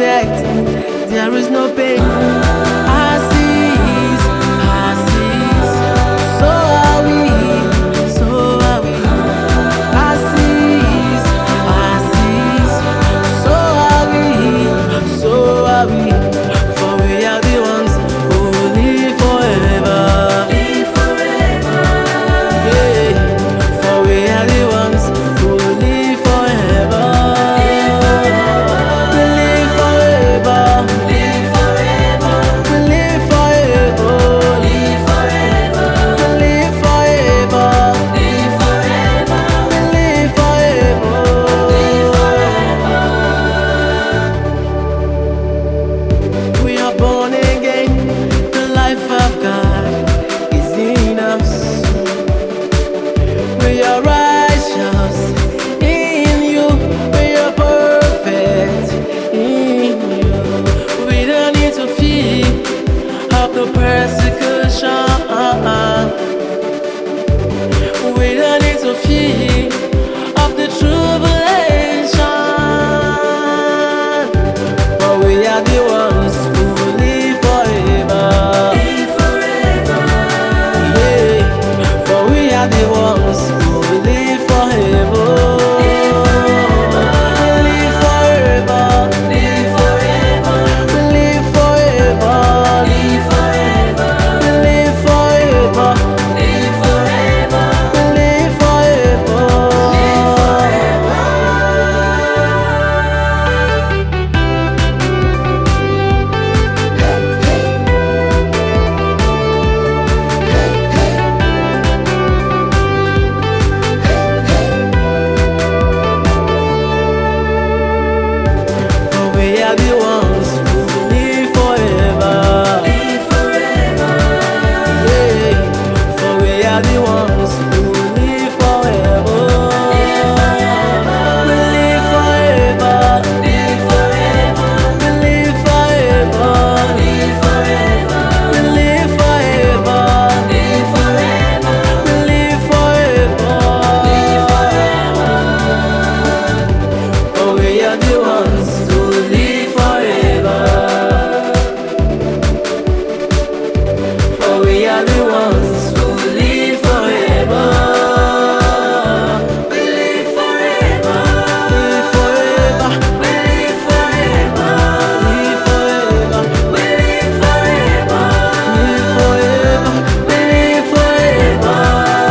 yet there is no pain. Assis, Assis, so are we, so are we. Assis, Assis, so are we, so are we. For we are the ones who will live forever. Live forever. Yeah. For we are the ones who will live forever. We live forever. Live forever. We live forever. Live forever. We live forever. Live forever. We live forever. Live forever. We are born again. The life of God is in us. We are righteous in you. We are perfect in you. We don't need to fear of the persecution. We don't need to fear of the tribulation. For we are the ones who will live forever. Live forever. Yeah. For we are the ones who will live forever. Live forever. Live forever. We live forever. Live forever. We live forever. Live forever. We live forever. Live forever. For we are the ones who will live forever. Live forever. Yeah. For we are the ones who will live forever. We live forever. Live forever. We live forever. Live forever. We live forever. Live forever. We live forever. Live forever. For we are the ones who live forever. For we are the ones who live forever. We live forever. Live forever. We live forever. Live forever. We live forever. Live forever. We live forever.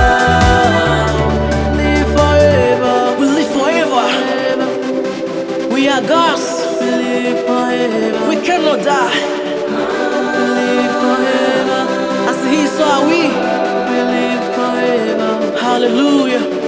Live forever. We live forever. We are God's. We live forever. We cannot die. We live forever. As He, so are we. We live forever. Hallelujah.